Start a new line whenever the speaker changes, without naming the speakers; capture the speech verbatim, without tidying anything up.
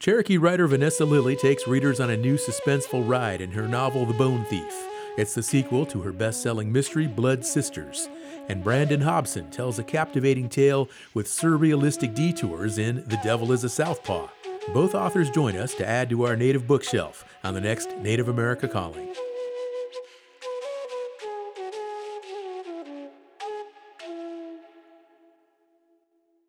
Cherokee writer Vanessa Lilly takes readers on a new suspenseful ride in her novel The Bone Thief. It's the sequel to her best-selling mystery Blood Sisters. And Brandon Hobson tells a captivating tale with surrealistic detours in The Devil is a Southpaw. Both authors join us to add to our native bookshelf on the next Native America Calling.